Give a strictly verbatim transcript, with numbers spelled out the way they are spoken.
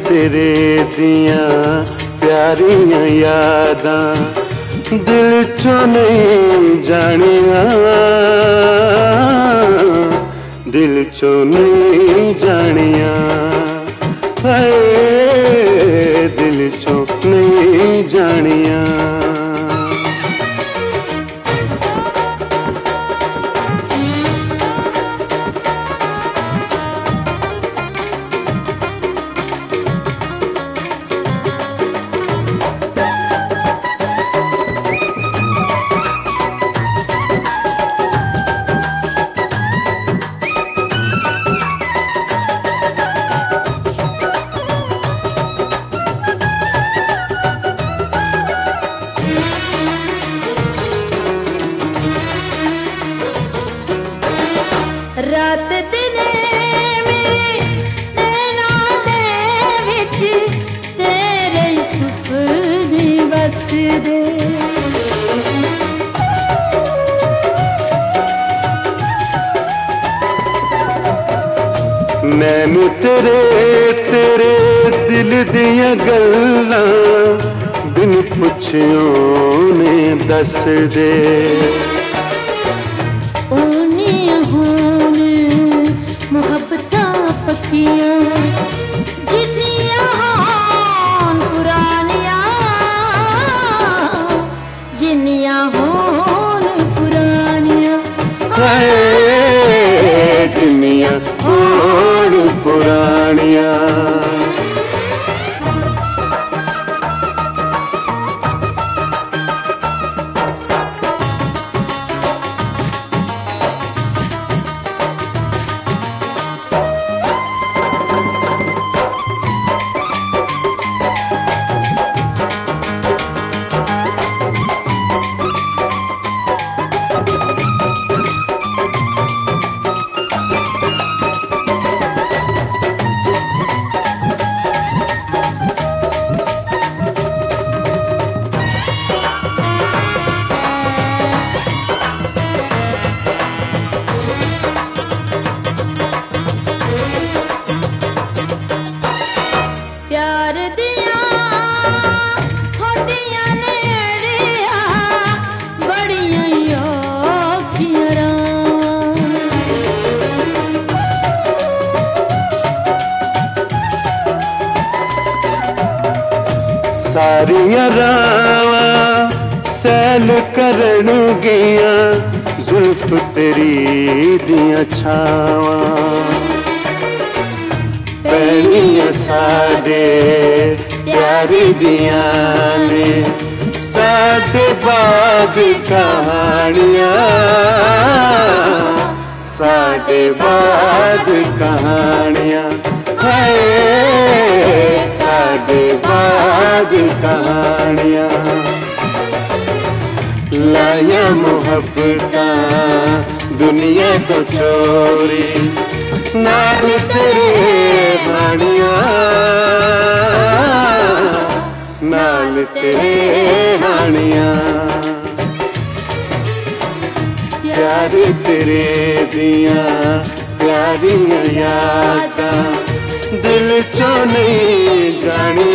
तेरे दियां प्यारियां यादां दिल चो नहीं जानिया, दिल चो नहीं जानिया, हाय दिल चो नहीं जानिया। रात दिने मेरे नैनां दे विच तेरे सुपने वसदे, मैनू तेरे तेरे दिल दियां गल्लां बिन पुछियों ने दस दे। मुहब्बतां पक्कियां जिन्नियां होन पुरानियां, जिन्नियां होन पुरानियां, हाय जिन्नियां होन पुरानियां। प्यार दियां होंदियां नेड़ियां बड़ियां औखियां रावां, सारियां रावां सैल करन गियां जुल्फ तेरी दियां छावां, पैणियां साडे प्यारी दियां ने साडे बाद कहानियां, साडे बाद कहानियां, हाय साडे बाद कहानियां। लाया मुहब्बतां दुनिया तो चोरी नाल तेरे हानियां, नाल तेरे हानियां। प्यार तेरे दियां प्यारियां यादां दिल चो नहीं जानिया,